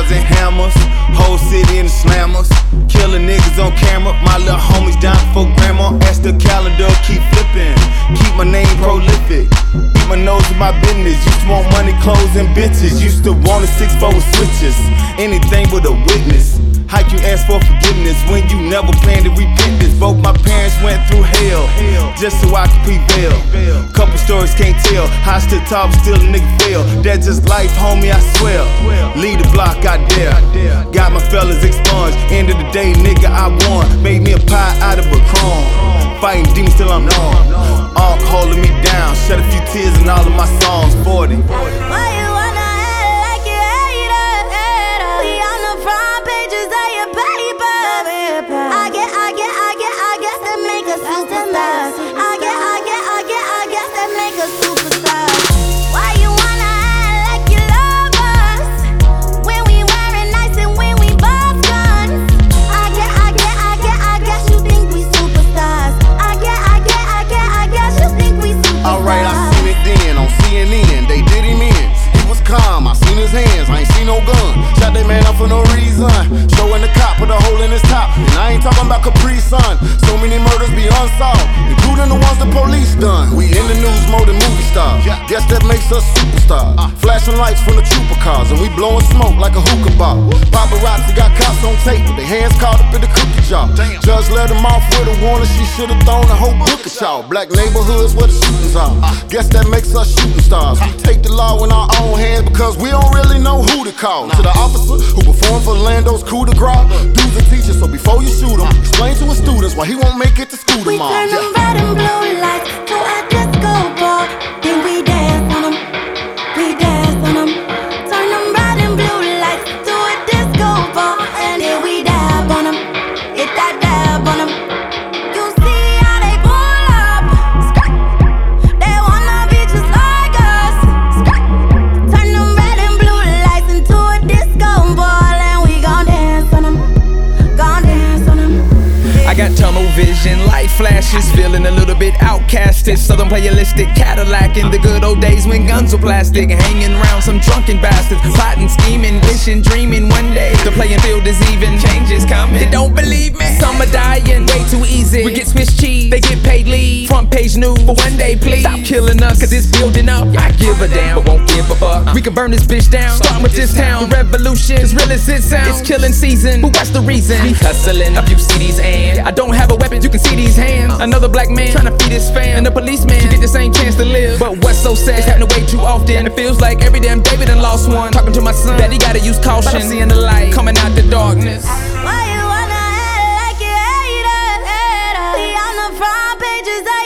knives and hammers. Whole city in the slammers. Killing niggas on camera. My little homies down for grandma. Ask the calendar, keep flipping. Keep my name prolific. Keep my nose in my business. Used to want money, clothes, and bitches. Used to want a 6-4 with switches. Anything but a witness. How you ask for forgiveness when you never planned to repent this? Both my parents went through hell just so I could prevail. Couple stories can't tell. How I stood tall, but still a nigga fail. That's just life, homie, I swear. Lead the block, I dare. Got my fellas expunged. End of the day, nigga, I won. Made me a pie out of a crumb. Fighting demons till I'm numb. Arc holding me down. Shed a few tears in all of my songs. 40. Why you wanna act like you hate us? We on the front pages of your paper. I guess that make us superstars. I guess that make us superstars. Why you wanna act like you love us when we wearing nice and when we boss guns? I guess you think we superstars. I guess you think we superstars. Alright, I seen it then on CNN. They did him in. He was calm, I seen his hands, I ain't seen no gun. Shot that man up for no reason. Showing the cop with a hole in his top. And I ain't talking about Capri Sun. So many murders be unsolved, including the ones the police done. We in the news more than movie stars. Guess that makes us superstars. Flashing lights from the trooper cars, and we blowing smoke like a hookah bar. Paparazzi got cops on tape with their hands caught up in the cookie jar. Judge let them off with a warning, she should've thrown the whole book at y'all. Black neighborhoods where the shootings are. Guess that makes us shooting stars. We take the law in our own hands because we don't really know who to call. To the officer who performed for Lando's coup de grace, dudes and teachers, so before you shoot him, explain to his students why he won't make it to school tomorrow. We turn them red and blue lights to a disco ball. Then we dance on them. We dance on them. Turn them red and blue lights to a disco ball. And then we dab on them. Hit that dab on them. You see how they pull up. They wanna be just like us. Turn them red and blue lights into a disco ball. And we gon' dance on them. Gon' dance on them. I got tunnel vision, light flashes, feeling a little bit outcasted. Southern playalistic Cadillac in the good old days when guns were plastic. Hanging around some drunken bastards, plotting, scheming, wishing, dreaming one day the playing field is even. Change is coming, they don't believe me. Some are dying way too easy. We get Swiss cheese, they get paid leave. Front page news for one day, please. Stop killing us, cause it's building up. I give a damn, but won't give a fuck. We can burn this bitch down, starting with this town. The revolution, as real as it sounds. It's killing season, but what's the reason? We hustling up, you see these hands. I don't have a weapon, you can see these hands. Another black man trying to feed his fam, and the policeman should get the same chance to live. But what's so sad, it's happening way too often. It feels like every damn day we done lost one. Talking to my son, that he gotta use caution. But I'm seeing the light coming out the darkness. Why you wanna act like you hate us? We on the front pages of